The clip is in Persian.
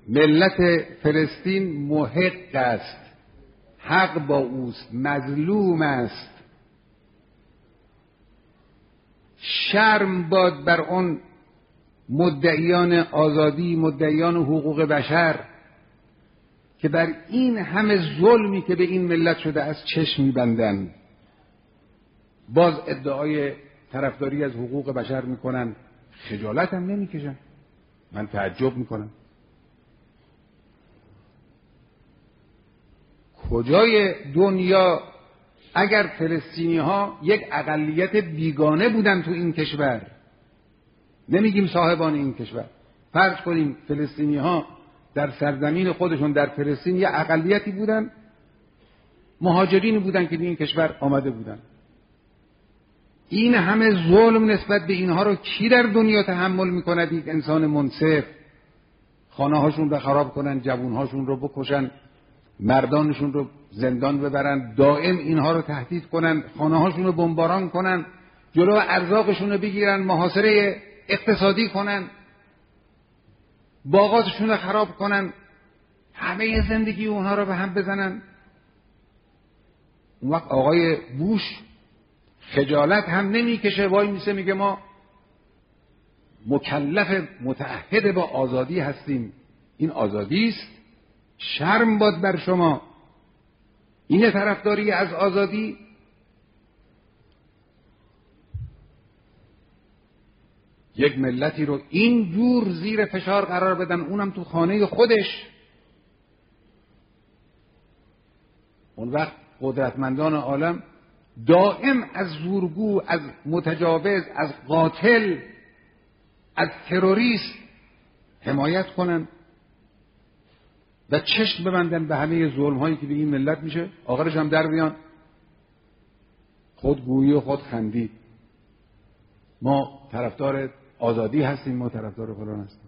ملت فلسطین محق است، حق با اوست، مظلوم است. شرم باد بر اون مدعیان آزادی، مدعیان حقوق بشر که بر این همه ظلمی که به این ملت شده از چشم می‌بندند، باز ادعای طرفداری از حقوق بشر میکنن، خجالت هم نمیکشن. من تعجب میکنم کجای دنیا اگر فلسطینی ها یک اقلیت بیگانه بودن تو این کشور، نمیگیم صاحبان این کشور، فرض کنیم فلسطینی ها در سرزمین خودشون در فلسطین یک اقلیتی بودن، مهاجرینی بودن که به این کشور آمده بودن، این همه ظلم نسبت به اینها رو کی در دنیا تحمل میکند؟ یک انسان منصف. خانه هاشون رو خراب کنن، جوون هاشون رو بکشن، مردانشون رو زندان ببرن، دائم اینها رو تهدید کنن، خانه هاشون رو بمباران کنن، جلو ارزاقشون رو بگیرن، محاصره اقتصادی کنن، باغاتشون رو خراب کنن، همه زندگی اونها رو به هم بزنن. اون وقت آقای بوش خجالت هم نمیکشه، وای میسه میگه ما مکلف متعهد با آزادی هستیم. این آزادی است؟ شرم باد بر شما. این طرفداری از آزادی؟ یک ملتی رو این جور زیر فشار قرار بدن، اونم تو خانه خودش. اون وقت قدرتمندان عالم دائم از زورگو، از متجاوز، از قاتل، از تروریست حمایت کنن و چشم ببندن به همه ظلم هایی که به این ملت میشه، آخرش هم در بیان خودگویی و خود خندی. ما طرفدار آزادی هستیم، ما طرفدار فلان هستیم.